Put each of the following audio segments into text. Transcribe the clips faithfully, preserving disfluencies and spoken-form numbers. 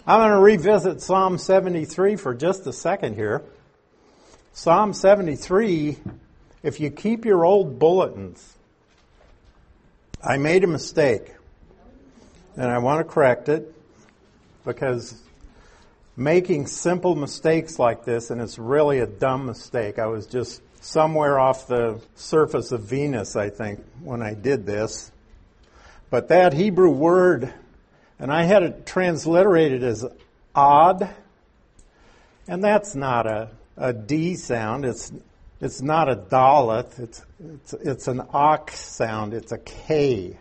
I'm going to revisit Psalm seventy-three for just a second here. Psalm seventy-three, if you keep your old bulletins, I made a mistake, and I want to correct it, because making simple mistakes like this, and it's really a dumb mistake. I was just somewhere off the surface of Venus, I think, when I did this. But that Hebrew word, and I had it transliterated as odd, and that's not a, a D sound. It's it's not a Daleth. It's it's it's an ak sound. It's a K.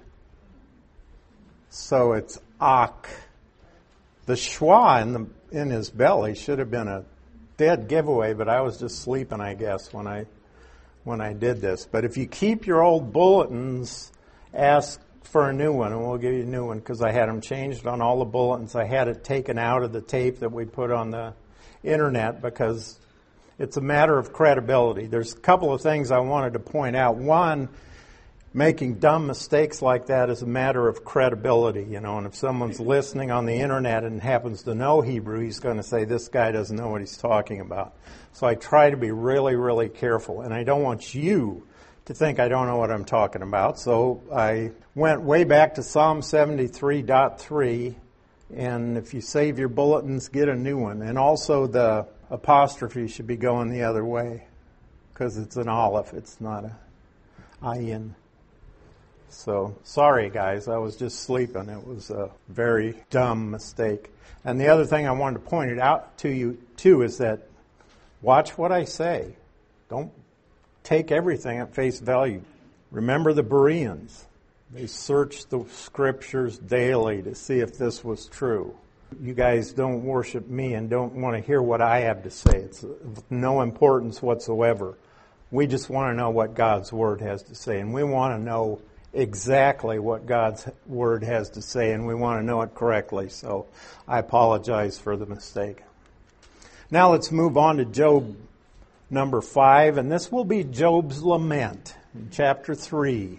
So it's ak. The schwa in the in his belly should have been a dead giveaway, but I was just sleeping, I guess, when I when I did this. But if you keep your old bulletins, ask for a new one, and we'll give you a new one, because I had them changed on all the bulletins. I had it taken out of the tape that we put on the internet because it's a matter of credibility. There's a couple of things I wanted to point out. One, making dumb mistakes like that is a matter of credibility, you know, and if someone's listening on the internet and happens to know Hebrew, he's going to say, this guy doesn't know what he's talking about. So I try to be really, really careful, and I don't want you to think I don't know what I'm talking about. So I went way back to Psalm seventy-three point three, and if you save your bulletins, get a new one. And also the apostrophe should be going the other way, because it's an aleph, it's not a ayin. So, sorry guys, I was just sleeping. It was a very dumb mistake. And the other thing I wanted to point it out to you, too, is that watch what I say. Don't take everything at face value. Remember the Bereans. They searched the scriptures daily to see if this was true. You guys don't worship me and don't want to hear what I have to say. It's of no importance whatsoever. We just want to know what God's Word has to say, and we want to know exactly what God's Word has to say, and we want to know it correctly. So I apologize for the mistake. Now let's move on to Job number five, and this will be Job's lament in chapter three.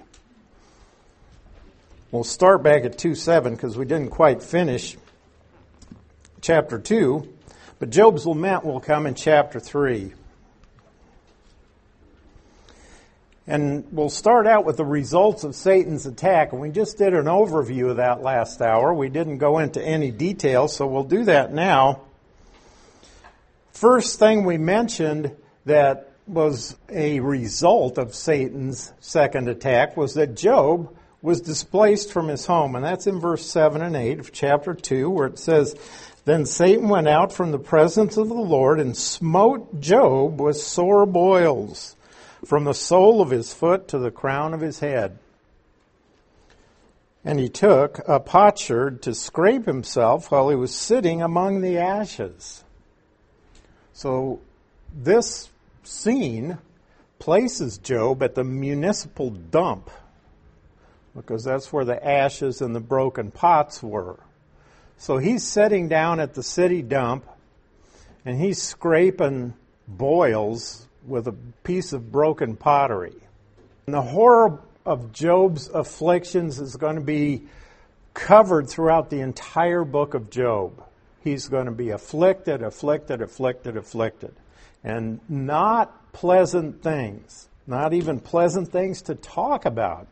We'll start back at two seven because we didn't quite finish chapter two, but Job's lament will come in chapter three. And we'll start out with the results of Satan's attack. And we just did an overview of that last hour. We didn't go into any detail, so we'll do that now. First thing we mentioned that was a result of Satan's second attack was that Job was displaced from his home. And that's in verse seven and eight of chapter two, where it says, Then Satan went out from the presence of the Lord and smote Job with sore boils, from the sole of his foot to the crown of his head. And he took a potsherd to scrape himself while he was sitting among the ashes. So this scene places Job at the municipal dump, because that's where the ashes and the broken pots were. So he's sitting down at the city dump, and he's scraping boils with a piece of broken pottery. And the horror of Job's afflictions is going to be covered throughout the entire book of Job. He's going to be afflicted, afflicted, afflicted, afflicted. And not pleasant things. Not even pleasant things to talk about.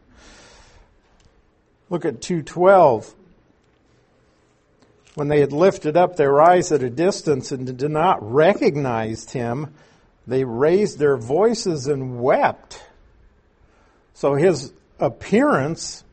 Look at two twelve. When they had lifted up their eyes at a distance and did not recognize him, they raised their voices and wept. So his appearance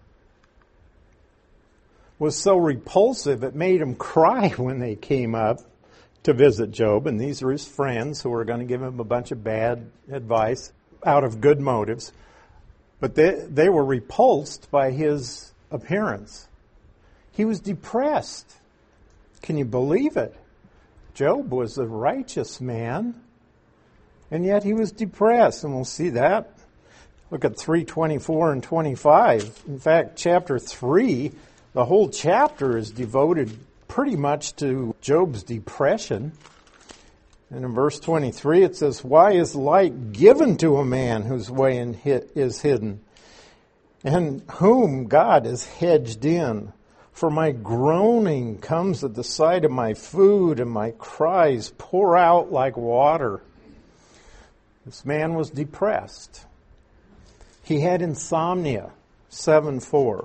was so repulsive, it made him cry when they came up to visit Job. And these are his friends who were going to give him a bunch of bad advice out of good motives. But they, they were repulsed by his appearance. He was depressed. Can you believe it? Job was a righteous man, and yet he was depressed, and we'll see that. Look at three twenty-four and twenty-five. In fact, chapter three, the whole chapter is devoted pretty much to Job's depression. And in verse twenty-three it says, Why is light given to a man whose way is hidden, and whom God has hedged in? For my groaning comes at the sight of my food, and my cries pour out like water. This man was depressed. He had insomnia, seven four.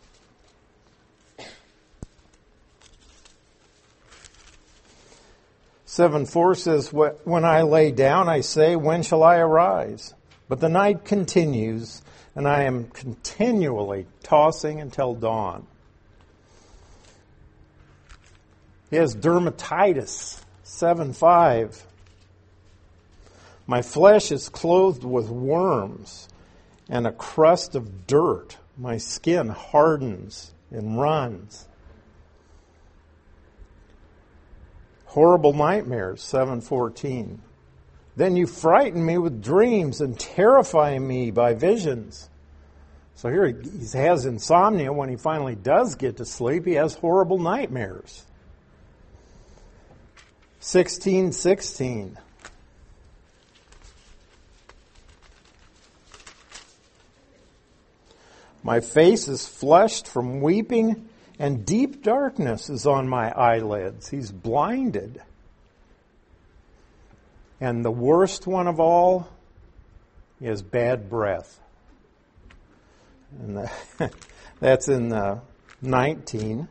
seven four says, when I lay down, I say, when shall I arise? But the night continues, and I am continually tossing until dawn. He has dermatitis, seven five. My flesh is clothed with worms and a crust of dirt. My skin hardens and runs. Horrible nightmares, seven fourteen. Then you frighten me with dreams and terrify me by visions. So here he has insomnia. When he finally does get to sleep, he has horrible nightmares. sixteen sixteen. My face is flushed from weeping, and deep darkness is on my eyelids. He's blinded. And the worst one of all is bad breath. And the, that's in uh, nineteen.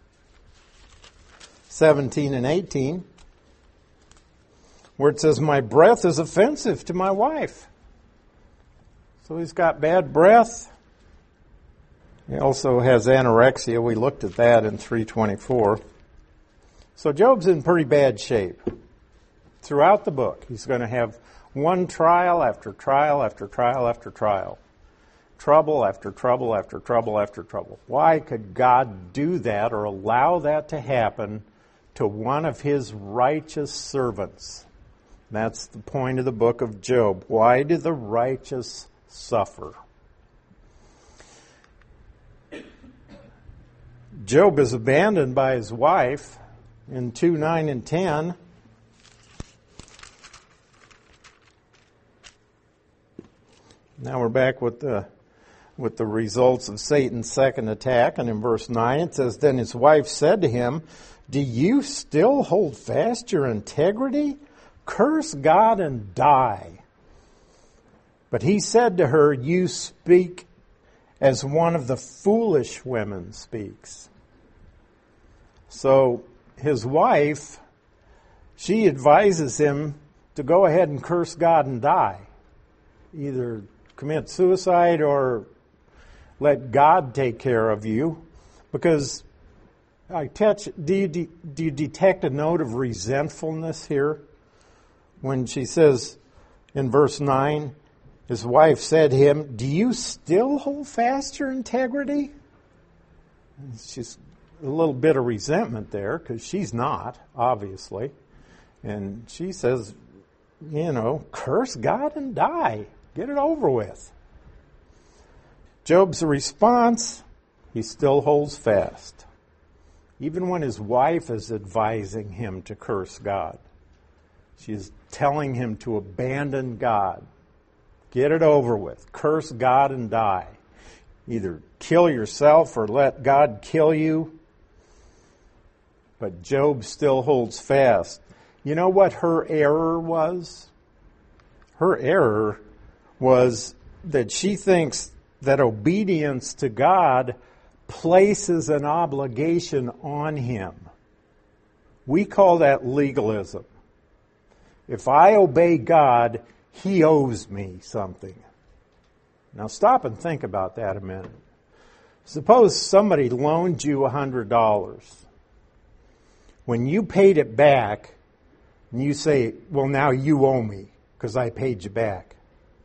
seventeen and eighteen. Where it says, my breath is offensive to my wife. So he's got bad breath. He also has anorexia. We looked at that in three twenty-four. So Job's in pretty bad shape. Throughout the book, he's going to have one trial after trial after trial after trial. Trouble after trouble after trouble after trouble. Why could God do that or allow that to happen to one of his righteous servants? That's the point of the book of Job. Why do the righteous suffer? Job is abandoned by his wife in two, nine, and ten. Now we're back with the with the results of Satan's second attack. And in verse nine it says, then his wife said to him, do you still hold fast your integrity? Curse God and die. But he said to her, you speak as one of the foolish women speaks. So his wife, she advises him to go ahead and curse God and die. Either commit suicide or let God take care of you. Because I touch, do you, do you detect a note of resentfulness here? When she says in verse nine, his wife said to him, do you still hold fast your integrity? It's just a little bit of resentment there, because she's not, obviously. And she says, you know, curse God and die. Get it over with. Job's response, he still holds fast. Even when his wife is advising him to curse God. She's telling him to abandon God. Get it over with. Curse God and die. Either kill yourself or let God kill you. But Job still holds fast. You know what her error was? Her error was that she thinks that obedience to God places an obligation on him. We call that legalism. If I obey God, he owes me something. Now stop and think about that a minute. Suppose somebody loaned you one hundred dollars. When you paid it back, and you say, well, now you owe me because I paid you back.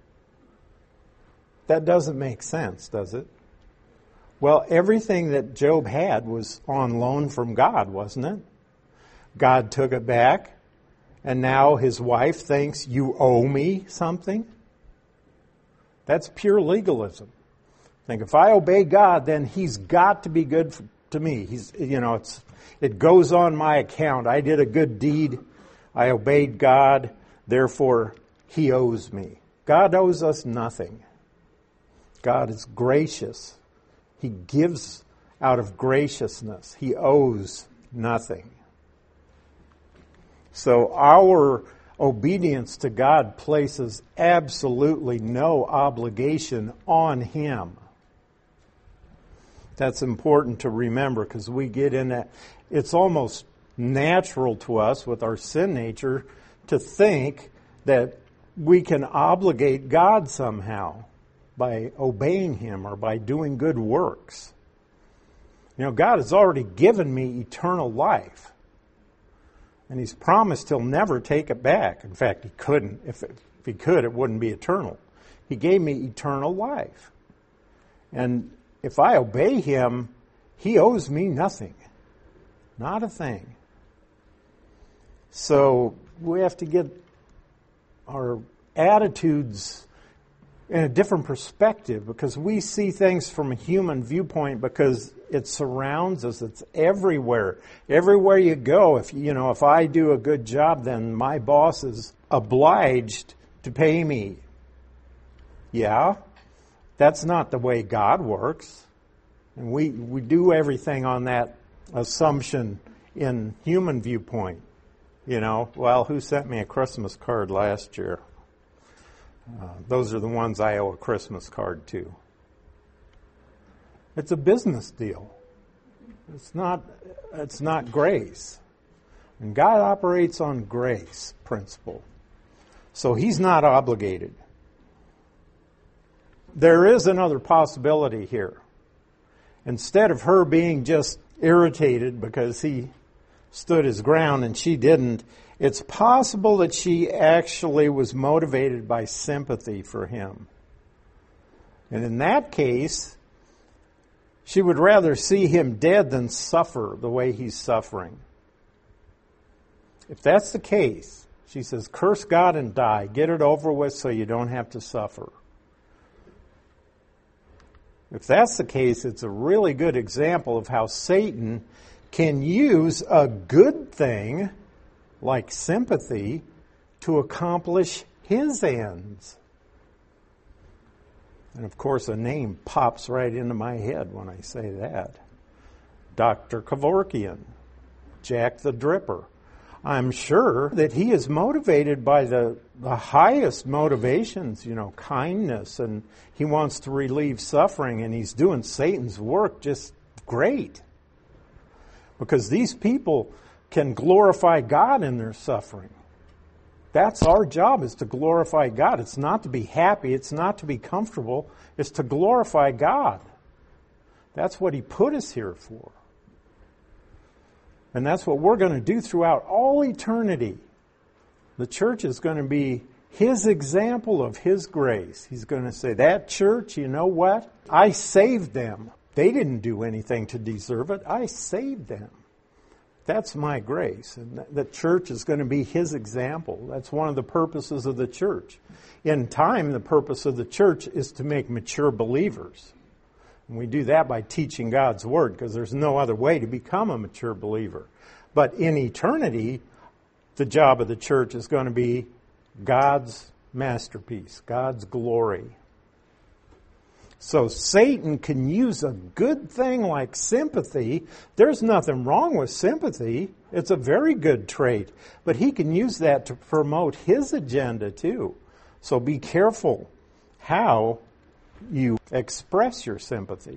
That doesn't make sense, does it? Well, everything that Job had was on loan from God, wasn't it? God took it back. And now his wife thinks, you owe me something? That's pure legalism. Think, if I obey God, then he's got to be good for, to me. He's, you know, it's it goes on my account. I did a good deed. I obeyed God. Therefore, he owes me. God owes us nothing. God is gracious. He gives out of graciousness. He owes nothing. So our obedience to God places absolutely no obligation on Him. That's important to remember because we get in that. It's almost natural to us with our sin nature to think that we can obligate God somehow by obeying Him or by doing good works. You know, God has already given me eternal life. And He's promised He'll never take it back. In fact, He couldn't. If, it, if He could, it wouldn't be eternal. He gave me eternal life. And if I obey Him, He owes me nothing. Not a thing. So we have to get our attitudes in a different perspective because we see things from a human viewpoint because it surrounds us. It's everywhere. Everywhere you go, if you know, if I do a good job, then my boss is obliged to pay me. Yeah, that's not the way God works. And we, we do everything on that assumption in human viewpoint. You know, well, who sent me a Christmas card last year? Uh, those are the ones I owe a Christmas card to. It's a business deal. It's not, it's not grace. And God operates on grace principle. So He's not obligated. There is another possibility here. Instead of her being just irritated because he stood his ground and she didn't, it's possible that she actually was motivated by sympathy for him. And in that case, she would rather see him dead than suffer the way he's suffering. If that's the case, she says, curse God and die. Get it over with so you don't have to suffer. If that's the case, it's a really good example of how Satan can use a good thing, like sympathy, to accomplish his ends. And of course, a name pops right into my head when I say that. Doctor Kevorkian, Jack the Dripper. I'm sure that he is motivated by the, the highest motivations, you know, kindness, and he wants to relieve suffering, and he's doing Satan's work just great. Because these people can glorify God in their suffering. That's our job, is to glorify God. It's not to be happy. It's not to be comfortable. It's to glorify God. That's what He put us here for. And that's what we're going to do throughout all eternity. The church is going to be His example of His grace. He's going to say, that church, you know what? I saved them. They didn't do anything to deserve it. I saved them. That's my grace. And the church is going to be His example. That's one of the purposes of the church. In time, the purpose of the church is to make mature believers. And we do that by teaching God's Word, because there's no other way to become a mature believer. But in eternity, the job of the church is going to be God's masterpiece, God's glory. So Satan can use a good thing like sympathy. There's nothing wrong with sympathy. It's a very good trait. But he can use that to promote his agenda too. So be careful how you express your sympathy.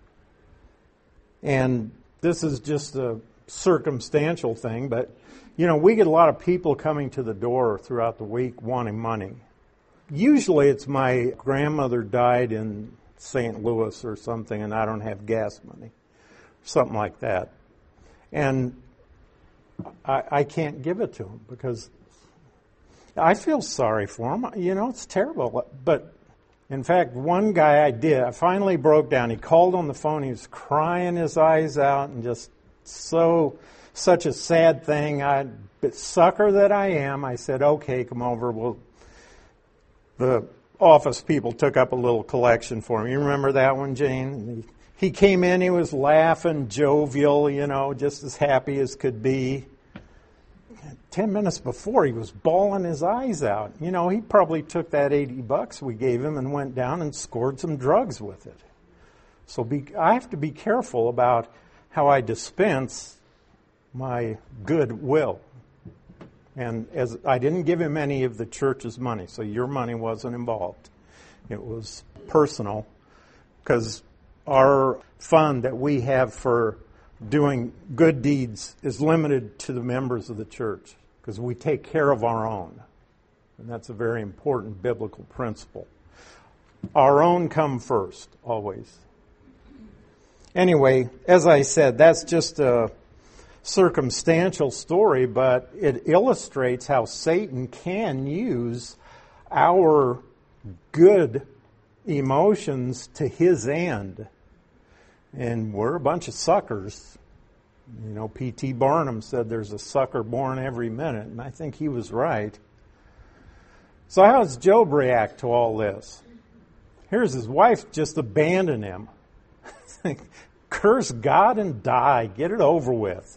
And this is just a circumstantial thing, but you know, we get a lot of people coming to the door throughout the week wanting money. Usually it's my grandmother died in Saint Louis or something and I don't have gas money. Something like that. And I, I can't give it to them because I feel sorry for them. You know, it's terrible. But in fact, one guy I did, I finally broke down. He called on the phone. He was crying his eyes out and just so, such a sad thing. I, sucker that I am, I said, okay, come over. We'll, the office people took up a little collection for him. You remember that one, Jane? He, he came in, he was laughing, jovial, you know, just as happy as could be. Ten minutes before, he was bawling his eyes out. You know, he probably took that eighty bucks we gave him and went down and scored some drugs with it. So be, I have to be careful about how I dispense my goodwill. And as I didn't give him any of the church's money, so your money wasn't involved. It was personal, because our fund that we have for doing good deeds is limited to the members of the church, because we take care of our own. And that's a very important biblical principle. Our own come first, always. Anyway, as I said, that's just a circumstantial story, but it illustrates how Satan can use our good emotions to his end. And we're a bunch of suckers. You know, P T Barnum said there's a sucker born every minute, and I think he was right. So how does Job react to all this? Here's his wife just abandon him. Curse God and die. Get it over with.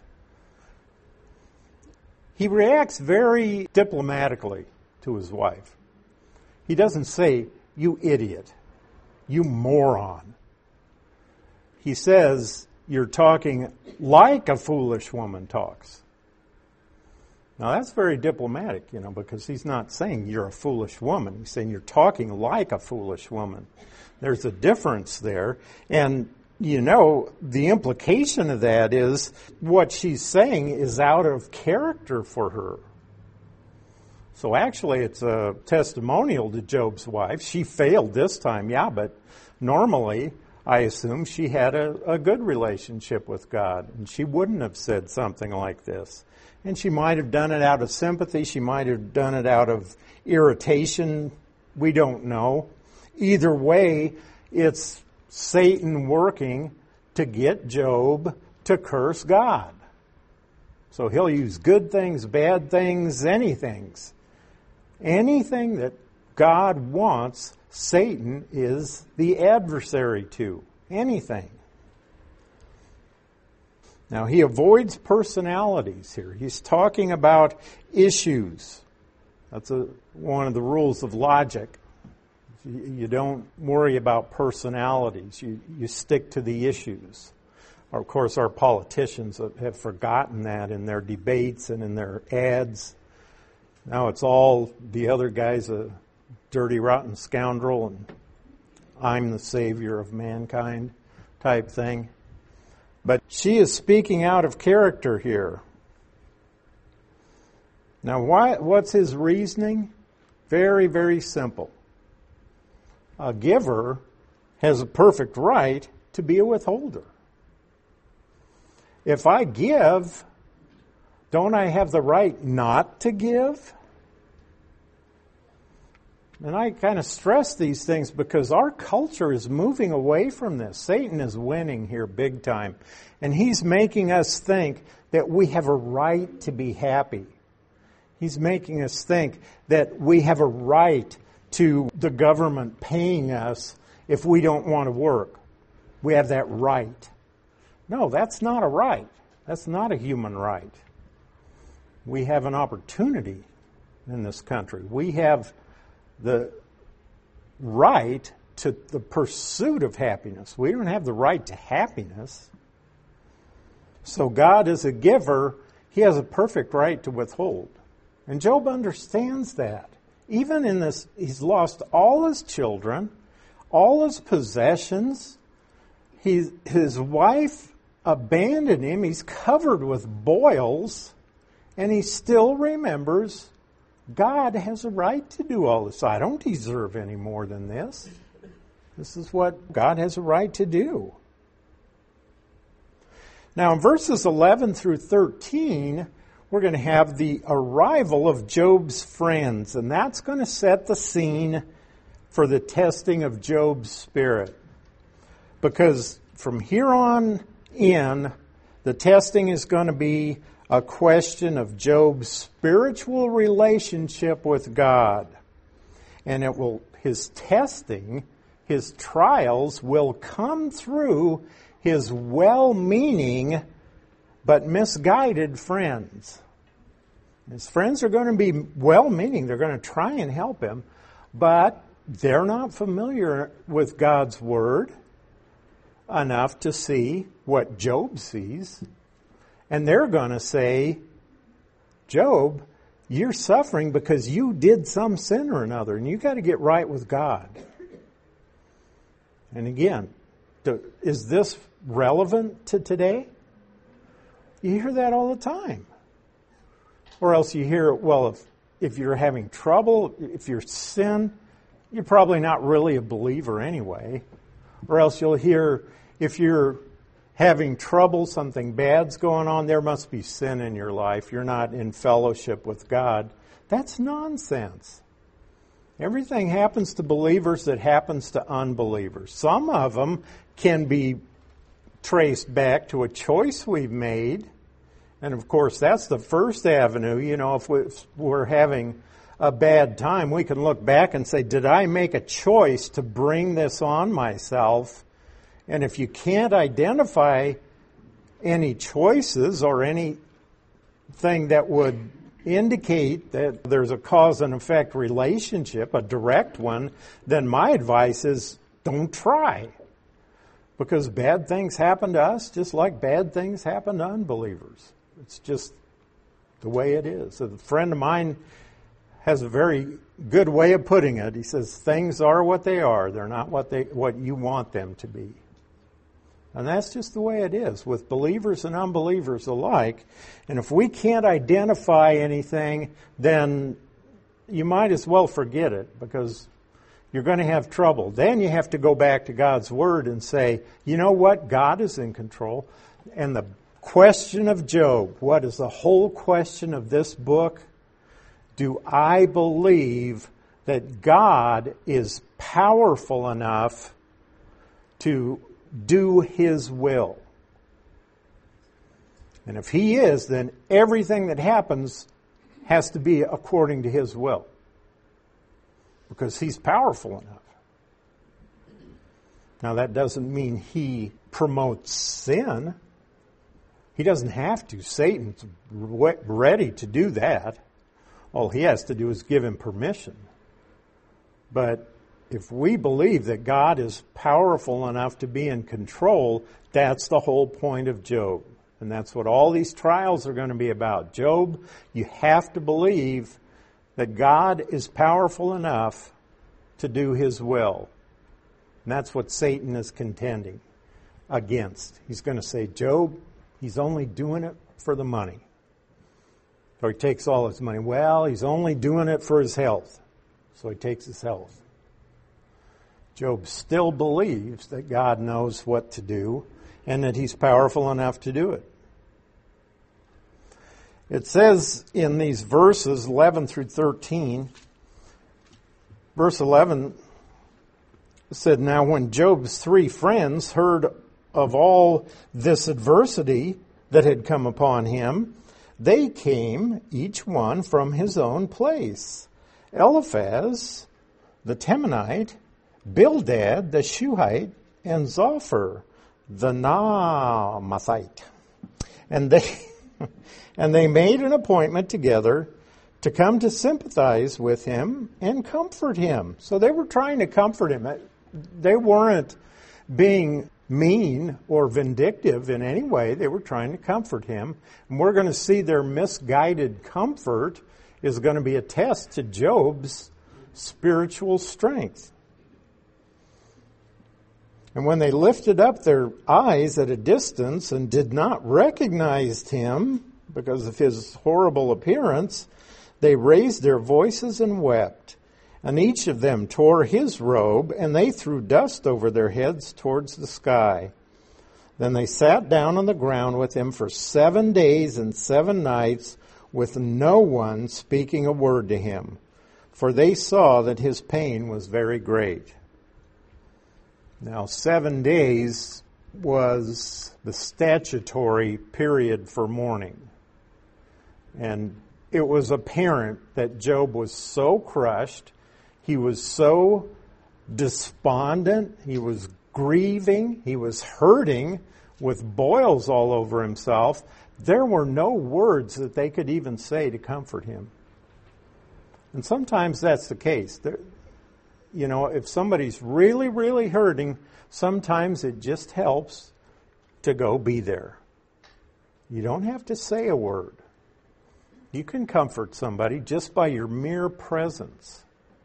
He reacts very diplomatically to his wife. He doesn't say, "You idiot, you moron." He says, "You're talking like a foolish woman talks." Now that's very diplomatic, you know, because he's not saying you're a foolish woman. He's saying you're talking like a foolish woman. There's a difference there. And, you know, the implication of that is what she's saying is out of character for her. So actually it's a testimonial to Job's wife. She failed this time, yeah, but normally I assume she had a, a good relationship with God, and she wouldn't have said something like this. And she might have done it out of sympathy. She might have done it out of irritation. We don't know. Either way, it's Satan working to get Job to curse God. So he'll use good things, bad things, anything. Anything that God wants, Satan is the adversary to. Anything. Now, he avoids personalities here. He's talking about issues. That's a, one of the rules of logic. You, you don't worry about personalities. You, you stick to the issues. Or, of course, our politicians have forgotten that in their debates and in their ads. Now it's all the other guy's a dirty, rotten scoundrel and I'm the savior of mankind type thing. But she is speaking out of character here. Now, why, what's his reasoning? Very, very simple. A giver has a perfect right to be a withholder. If I give, don't I have the right not to give? And I kind of stress these things because our culture is moving away from this. Satan is winning here big time. And he's making us think that we have a right to be happy. He's making us think that we have a right to the government paying us if we don't want to work. We have that right. No, that's not a right. That's not a human right. We have an opportunity in this country. We have the right to the pursuit of happiness. We don't have the right to happiness. So God is a giver. He has a perfect right to withhold. And Job understands that. Even in this, he's lost all his children, all his possessions. He, his wife abandoned him. He's covered with boils. And he still remembers God has a right to do all this. I don't deserve any more than this. This is what God has a right to do. Now, in verses eleven through thirteen, we're going to have the arrival of Job's friends, and that's going to set the scene for the testing of Job's spirit. Because from here on in, the testing is going to be a question of Job's spiritual relationship with God. And it will, his testing, his trials will come through his well-meaning but misguided friends. His friends are going to be well-meaning. They're going to try and help him, but they're not familiar with God's Word. enough to see what Job sees. And they're going to say, Job, you're suffering because you did some sin or another, and you got to get right with God. And again, is this relevant to today? You hear that all the time. Or else you hear, well, if, if you're having trouble, if you're sin, you're probably not really a believer anyway. Or else you'll hear, if you're having trouble, something bad's going on, there must be sin in your life. You're not in fellowship with God. That's nonsense. Everything happens to believers that happens to unbelievers. Some of them can be traced back to a choice we've made. And of course, that's the first avenue. You know, if we're having a bad time, we can look back and say, did I make a choice to bring this on myself? And if you can't identify any choices or anything that would indicate that there's a cause and effect relationship, a direct one, then my advice is don't try. Because bad things happen to us just like bad things happen to unbelievers. It's just the way it is. A friend of mine has a very good way of putting it. He says, things are what they are. They're not what they what you want them to be. And that's just the way it is with believers and unbelievers alike. And if we can't identify anything, then you might as well forget it, because you're going to have trouble. Then you have to go back to God's Word and say, you know what? God is in control. And the question of Job, what is the whole question of this book? Do I believe that God is powerful enough to do His will? And if He is, then everything that happens has to be according to His will, because He's powerful enough. Now, that doesn't mean He promotes sin. He doesn't have to. Satan's ready to do that. All he has to do is give him permission. But if we believe that God is powerful enough to be in control, that's the whole point of Job. And that's what all these trials are going to be about. Job, you have to believe that God is powerful enough to do His will. And that's what Satan is contending against. He's going to say, Job, he's only doing it for the money. Or he takes all his money. Well, he's only doing it for his health. So he takes his health. Job still believes that God knows what to do and that He's powerful enough to do it. It says in these verses, eleven through thirteen, verse eleven said, now when Job's three friends heard of all this adversity that had come upon him, they came, each one from his own place. Eliphaz, the Temanite, Bildad, the Shuhite, and Zophar, the Naamathite. And they, and they made an appointment together to come to sympathize with him and comfort him. So they were trying to comfort him. They weren't being mean or vindictive in any way. They were trying to comfort him. And we're going to see their misguided comfort is going to be a test to Job's spiritual strength. And when they lifted up their eyes at a distance and did not recognize him because of his horrible appearance, they raised their voices and wept. And each of them tore his robe, and they threw dust over their heads towards the sky. Then they sat down on the ground with him for seven days and seven nights, with no one speaking a word to him, for they saw that his pain was very great. Now, seven days was the statutory period for mourning. And it was apparent that Job was so crushed, he was so despondent, he was grieving, he was hurting with boils all over himself. There were no words that they could even say to comfort him. And sometimes that's the case. There, you know, if somebody's really, really hurting, sometimes it just helps to go be there. You don't have to say a word. You can comfort somebody just by your mere presence.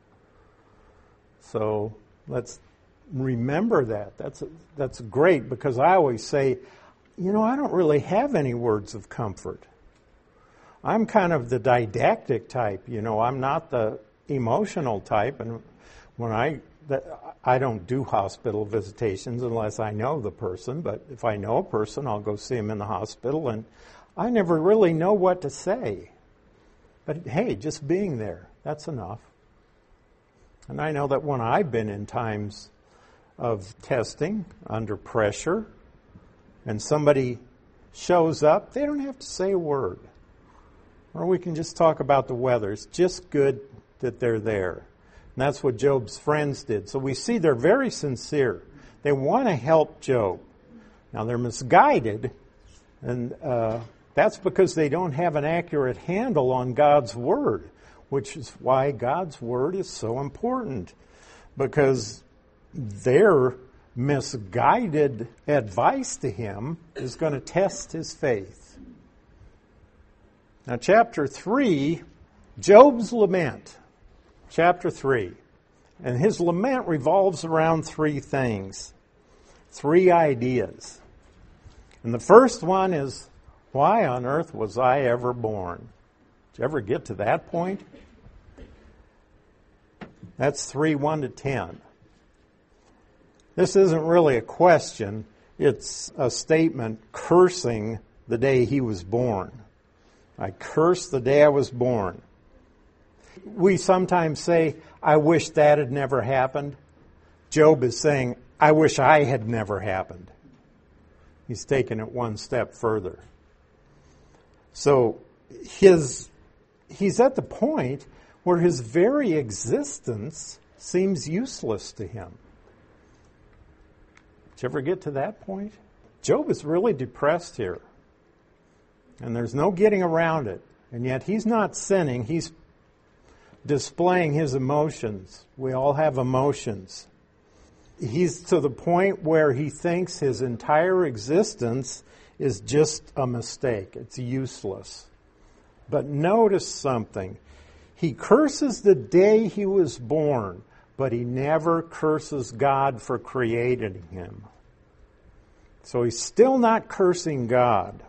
So let's remember that. That's that's great, because I always say, you know, I don't really have any words of comfort. I'm kind of the didactic type, you know. I'm not the emotional type, and when I I don't do hospital visitations unless I know the person, but if I know a person, I'll go see him in the hospital, and I never really know what to say. But hey, just being there, that's enough. And I know that when I've been in times of testing, under pressure, and somebody shows up, they don't have to say a word. Or we can just talk about the weather. It's just good that they're there. And that's what Job's friends did. So we see they're very sincere. They want to help Job. Now they're misguided, and uh, that's because they don't have an accurate handle on God's Word, which is why God's Word is so important, because their misguided advice to him is going to test his faith. Now, chapter three, Job's lament. Chapter three. And his lament revolves around three things, three ideas. And the first one is, why on earth was I ever born? Did you ever get to that point? That's three, one to ten. This isn't really a question. It's a statement cursing the day he was born. I curse the day I was born. We sometimes say, I wish that had never happened. Job is saying, I wish I had never happened. He's taken it one step further. So his he's at the point where his very existence seems useless to him. Did you ever get to that point? Job is really depressed here. And there's no getting around it. And yet he's not sinning. He's displaying his emotions. We all have emotions. He's to the point where he thinks his entire existence is just a mistake. It's useless. But notice something. He curses the day he was born, but he never curses God for creating him. So he's still not cursing God.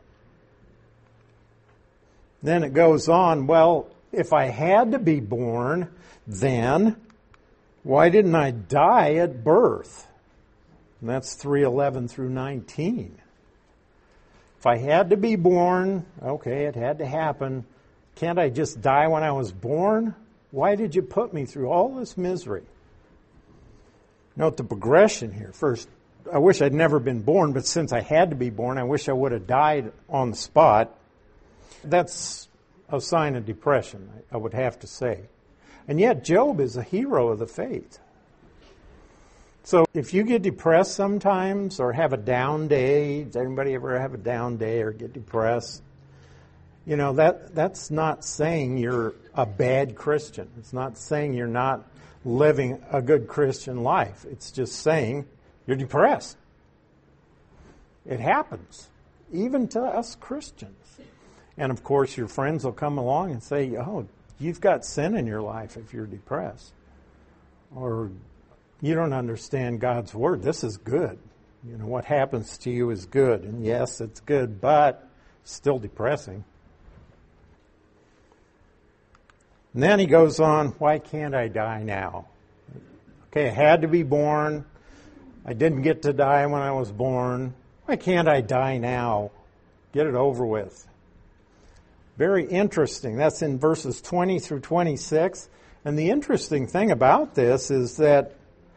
Then it goes on, well, if I had to be born, then why didn't I die at birth? And that's three eleven through nineteen. If I had to be born, okay, it had to happen. Can't I just die when I was born? Why did you put me through all this misery? Note the progression here. First, I wish I'd never been born, but since I had to be born, I wish I would have died on the spot. That's a sign of depression, I would have to say. And yet Job is a hero of the faith. So if you get depressed sometimes or have a down day, does anybody ever have a down day or get depressed? You know, that that's not saying you're a bad Christian. It's not saying you're not living a good Christian life. It's just saying you're depressed. It happens, even to us Christians. And of course, your friends will come along and say, oh, you've got sin in your life if you're depressed. Or you don't understand God's Word. This is good. You know, what happens to you is good. And yes, it's good, but still depressing. And then he goes on, why can't I die now? Okay, I had to be born. I didn't get to die when I was born. Why can't I die now? Get it over with. Very interesting. That's in verses twenty through twenty-six. And the interesting thing about this is that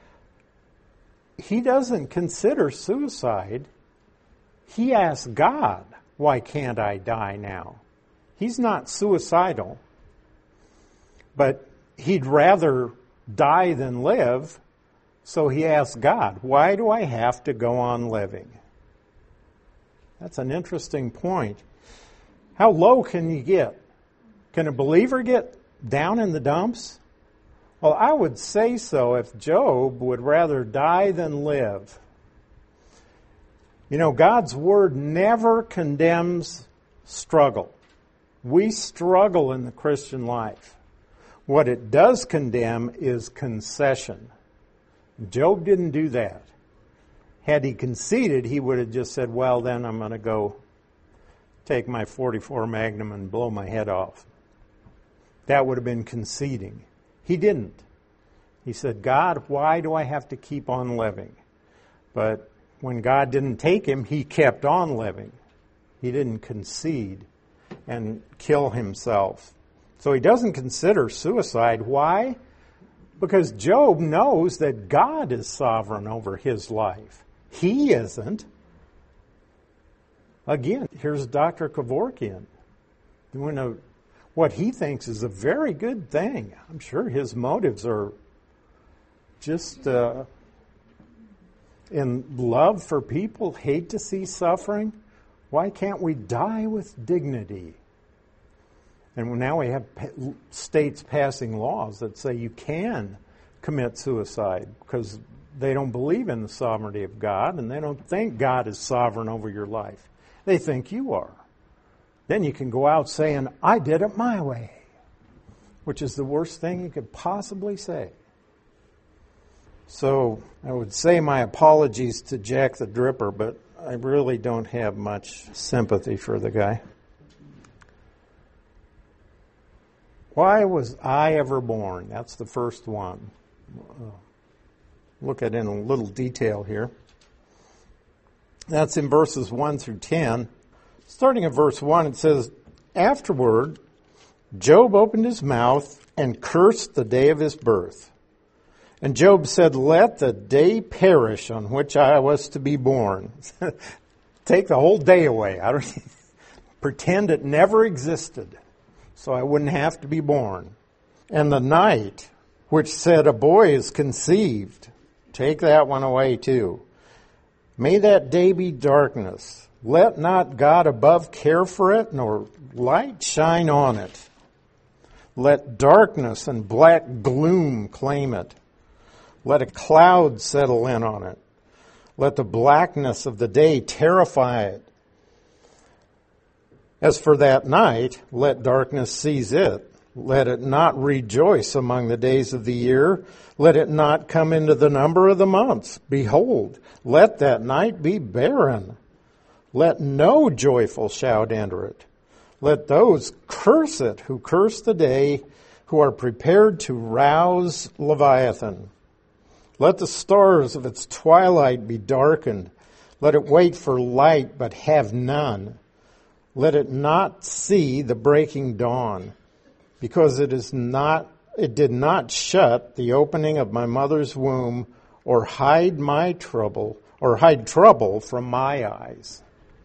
he doesn't consider suicide. He asks God, why can't I die now? He's not suicidal. But he'd rather die than live, so he asks God, why do I have to go on living? That's an interesting point. How low can you get? Can a believer get down in the dumps? Well, I would say so if Job would rather die than live. You know, God's Word never condemns struggle. We struggle in the Christian life. What it does condemn is concession. Job didn't do that. Had he conceded, he would have just said, well, then I'm going to go take my forty-four Magnum and blow my head off. That would have been conceding. He didn't. He said, God, why do I have to keep on living? But when God didn't take him, he kept on living. He didn't concede and kill himself. So he doesn't consider suicide. Why? Because Job knows that God is sovereign over his life. He isn't. Again, here's Doctor Kevorkian doing a, what he thinks is a very good thing. I'm sure his motives are just uh, in love for people, hate to see suffering. Why can't we die with dignity? And now we have states passing laws that say you can commit suicide because they don't believe in the sovereignty of God and they don't think God is sovereign over your life. They think you are. Then you can go out saying, I did it my way, which is the worst thing you could possibly say. So I would say my apologies to Jack the Dripper, but I really don't have much sympathy for the guy. Why was I ever born? That's the first one. Look at it in a little detail here. That's in verses one through ten. Starting at verse one, it says, Afterward, Job opened his mouth and cursed the day of his birth. And Job said, Let the day perish on which I was to be born. Take the whole day away. I don't pretend it never existed, so I wouldn't have to be born. And the night, which said, A boy is conceived. Take that one away too. May that day be darkness. Let not God above care for it, nor light shine on it. Let darkness and black gloom claim it. Let a cloud settle in on it. Let the blackness of the day terrify it. As for that night, let darkness seize it. Let it not rejoice among the days of the year. Let it not come into the number of the months. Behold, let that night be barren. Let no joyful shout enter it. Let those curse it who curse the day, who are prepared to rouse Leviathan. Let the stars of its twilight be darkened. Let it wait for light, but have none. Let it not see the breaking dawn, because it is not, it did not shut the opening of my mother's womb, or hide my trouble, or hide trouble from my eyes.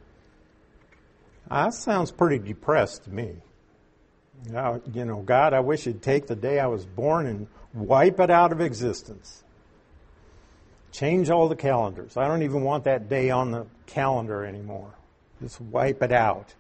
That sounds pretty depressed to me. Now, you know, God, I wish you'd take the day I was born and wipe it out of existence. Change all the calendars. I don't even want that day on the calendar anymore. Just wipe it out.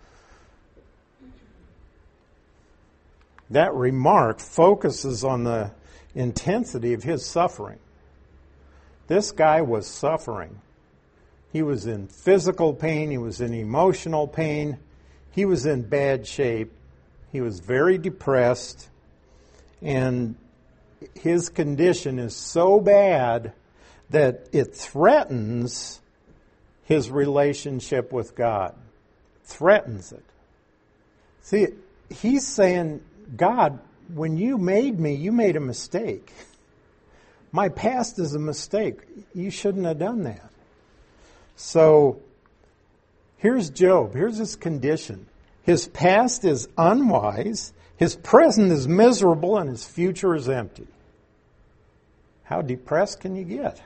That remark focuses on the intensity of his suffering. This guy was suffering. He was in physical pain. He was in emotional pain. He was in bad shape. He was very depressed. And his condition is so bad that it threatens his relationship with God. Threatens it. See, he's saying, God, when you made me, you made a mistake. My past is a mistake. You shouldn't have done that. So, here's Job. Here's his condition. His past is unwise, his present is miserable, and his future is empty. How depressed can you get?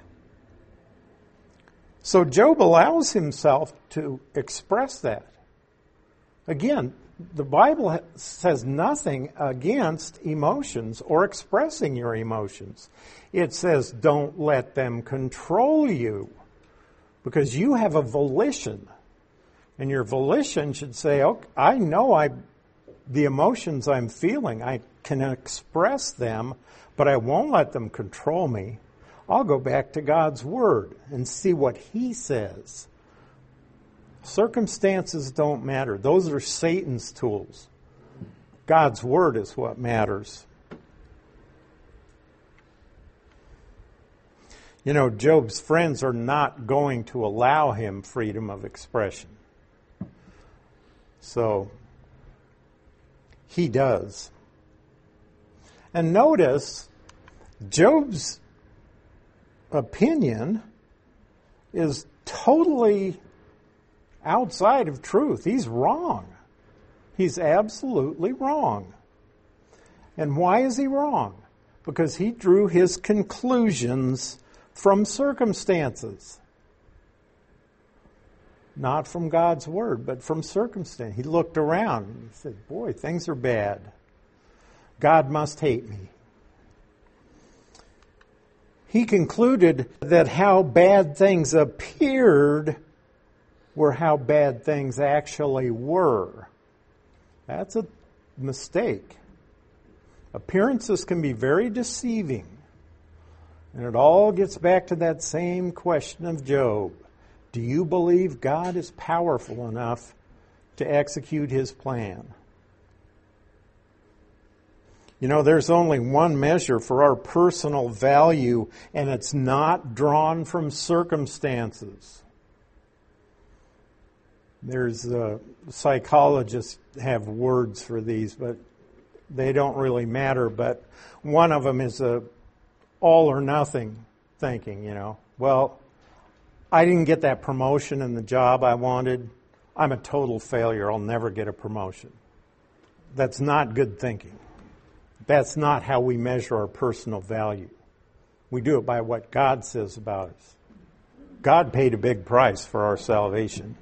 So Job allows himself to express that. Again, the Bible says nothing against emotions or expressing your emotions. It says don't let them control you, because you have a volition. And your volition should say, okay, I know I the emotions I'm feeling, I can express them, but I won't let them control me. I'll go back to God's Word and see what He says. Circumstances don't matter. Those are Satan's tools. God's Word is what matters. You know, Job's friends are not going to allow him freedom of expression. So, he does. And notice, Job's opinion is totally outside of truth. He's wrong. He's absolutely wrong. And why is he wrong? Because he drew his conclusions from circumstances. Not from God's Word, but from circumstance. He looked around and said, boy, things are bad. God must hate me. He concluded that how bad things appeared were how bad things actually were. That's a mistake. Appearances can be very deceiving. And it all gets back to that same question of Job. Do you believe God is powerful enough to execute His plan? You know, there's only one measure for our personal value, and it's not drawn from circumstances. There's uh, psychologists have words for these, but they don't really matter. But one of them is a all or nothing thinking, you know. Well, I didn't get that promotion in the job I wanted. I'm a total failure. I'll never get a promotion. That's not good thinking. That's not how we measure our personal value. We do it by what God says about us. God paid a big price for our salvation.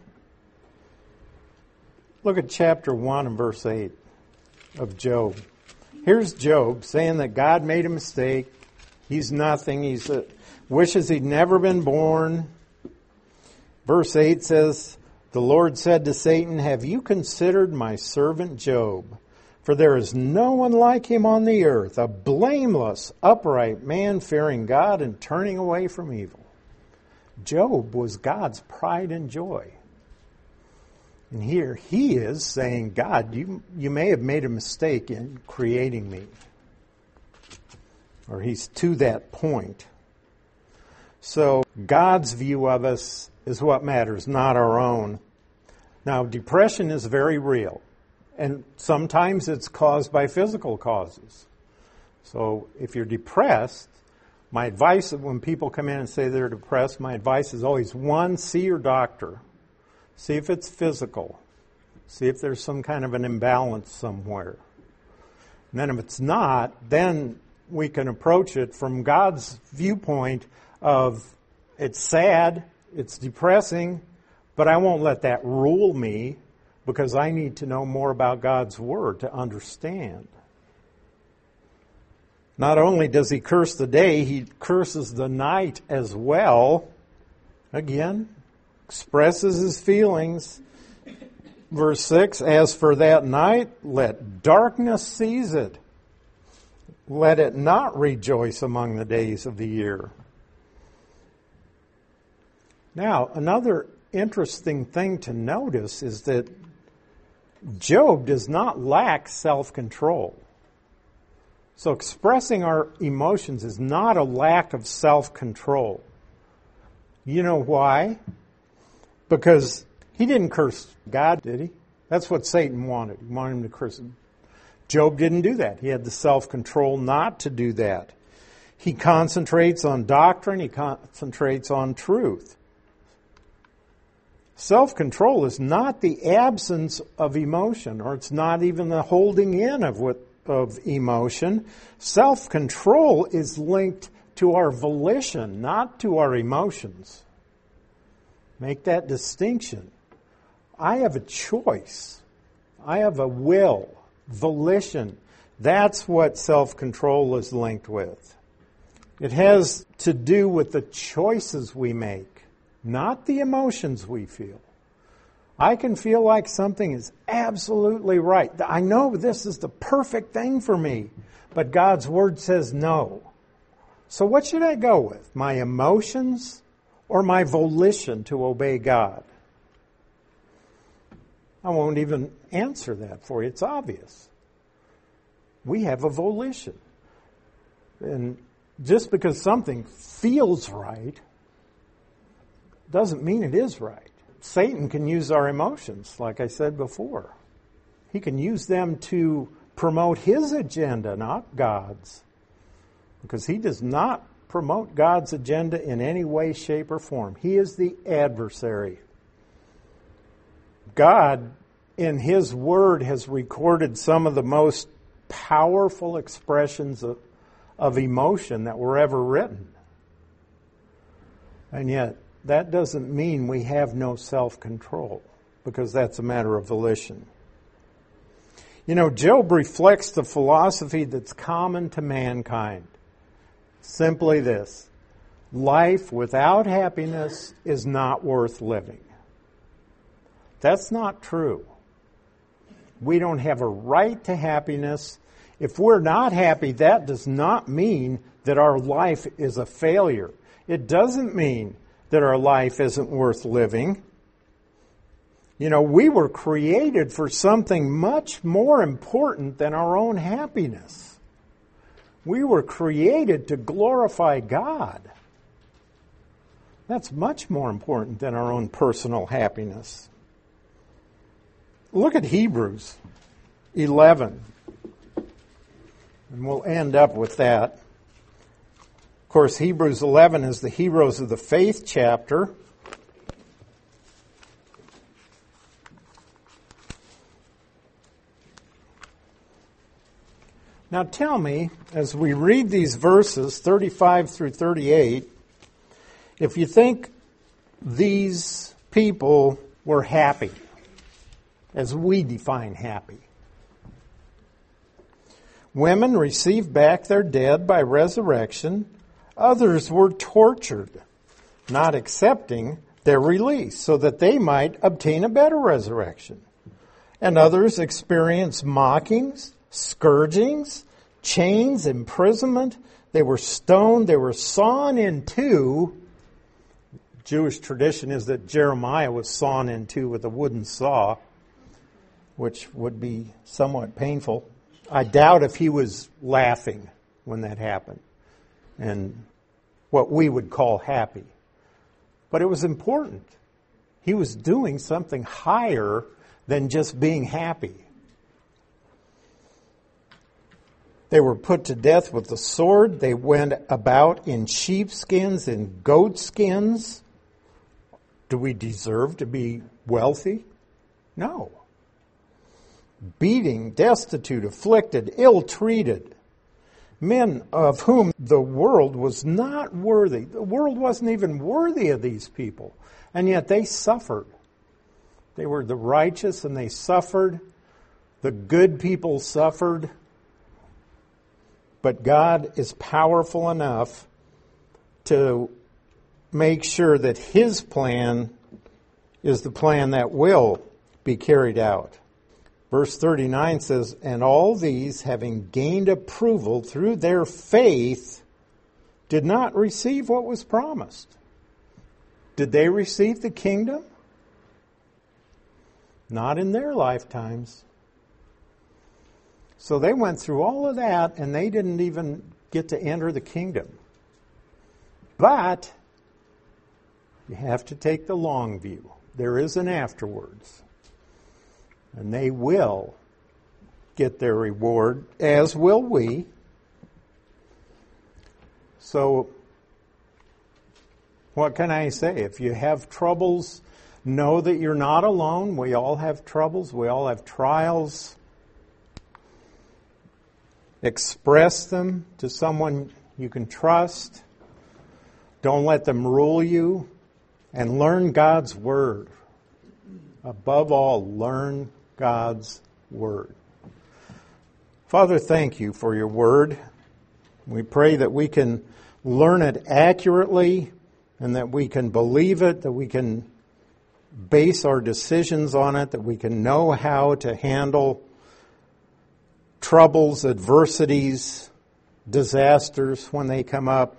Look at chapter one and verse eight of Job. Here's Job saying that God made a mistake. He's nothing. He wishes he'd never been born. Verse eight says, the Lord said to Satan, have you considered my servant Job? For there is no one like him on the earth, a blameless, upright man, fearing God and turning away from evil. Job was God's pride and joy. And here he is saying, God, you, you may have made a mistake in creating me. Or he's to that point. So God's view of us is what matters, not our own. Now, depression is very real. And sometimes it's caused by physical causes. So if you're depressed, my advice when people come in and say they're depressed, my advice is always, one, see your doctor. See if it's physical. See if there's some kind of an imbalance somewhere. And then if it's not, then we can approach it from God's viewpoint of it's sad, it's depressing, but I won't let that rule me because I need to know more about God's Word to understand. Not only does he curse the day, he curses the night as well. Again, expresses his feelings. Verse six, as for that night, let darkness seize it. Let it not rejoice among the days of the year. Now, another interesting thing to notice is that Job does not lack self-control. So expressing our emotions is not a lack of self-control. You know why? Because he didn't curse God, did he? That's what Satan wanted. He wanted him to curse him. Job didn't do that. He had the self-control not to do that. He concentrates on doctrine. He concentrates on truth. Self-control is not the absence of emotion, or it's not even the holding in of what of emotion. Self-control is linked to our volition, not to our emotions. Make that distinction. I have a choice. I have a will, volition. That's what self-control is linked with. It has to do with the choices we make, not the emotions we feel. I can feel like something is absolutely right. I know this is the perfect thing for me, but God's Word says no. So what should I go with? My emotions or my volition to obey God? I won't even answer that for you. It's obvious. We have a volition. And just because something feels right doesn't mean it is right. Satan can use our emotions, like I said before. He can use them to promote his agenda, not God's. Because he does not promote God's agenda in any way, shape, or form. He is the adversary. God, in His Word, has recorded some of the most powerful expressions of, of emotion that were ever written. And yet, that doesn't mean we have no self-control, because that's a matter of volition. You know, Job reflects the philosophy that's common to mankind. Simply this: life without happiness is not worth living. That's not true. We don't have a right to happiness. If we're not happy, that does not mean that our life is a failure. It doesn't mean that our life isn't worth living. You know, we were created for something much more important than our own happiness. We were created to glorify God. That's much more important than our own personal happiness. Look at Hebrews eleven, and we'll end up with that. Of course, Hebrews eleven is the heroes of the faith chapter. Now tell me, as we read these verses, thirty-five through thirty-eight, if you think these people were happy, as we define happy. Women received back their dead by resurrection. Others were tortured, not accepting their release, so that they might obtain a better resurrection. And others experienced mockings, scourgings, chains, imprisonment. They were stoned. They were sawn in two. Jewish tradition is that Jeremiah was sawn in two with a wooden saw, which would be somewhat painful. I doubt if he was laughing when that happened, and what we would call happy. But it was important. He was doing something higher than just being happy. They were put to death with the sword. They went about in sheepskins and goatskins. Do we deserve to be wealthy? No. Beating, destitute, afflicted, ill-treated. Men of whom the world was not worthy. The world wasn't even worthy of these people. And yet they suffered. They were the righteous and they suffered. The good people suffered. But God is powerful enough to make sure that His plan is the plan that will be carried out. Verse thirty-nine says, and all these, having gained approval through their faith, did not receive what was promised. Did they receive the kingdom? Not in their lifetimes. So they went through all of that, and they didn't even get to enter the kingdom. But you have to take the long view. There is an afterwards. And they will get their reward, as will we. So, what can I say? If you have troubles, know that you're not alone. We all have troubles. We all have trials. Express them to someone you can trust. Don't let them rule you. And learn God's Word. Above all, learn God's Word. Father, thank you for your Word. We pray that we can learn it accurately and that we can believe it, that we can base our decisions on it, that we can know how to handle troubles, adversities, disasters when they come up.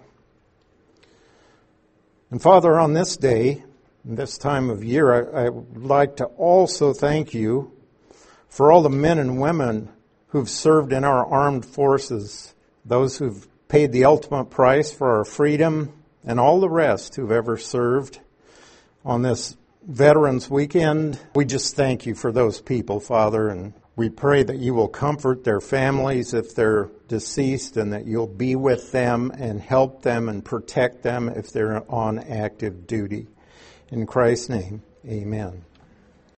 And Father, on this day, this time of year, I, I would like to also thank you for all the men and women who've served in our armed forces, those who've paid the ultimate price for our freedom, and all the rest who've ever served on this Veterans Weekend. We just thank you for those people, Father, and we pray that you will comfort their families if they're deceased, and that you'll be with them and help them and protect them if they're on active duty. In Christ's name, amen.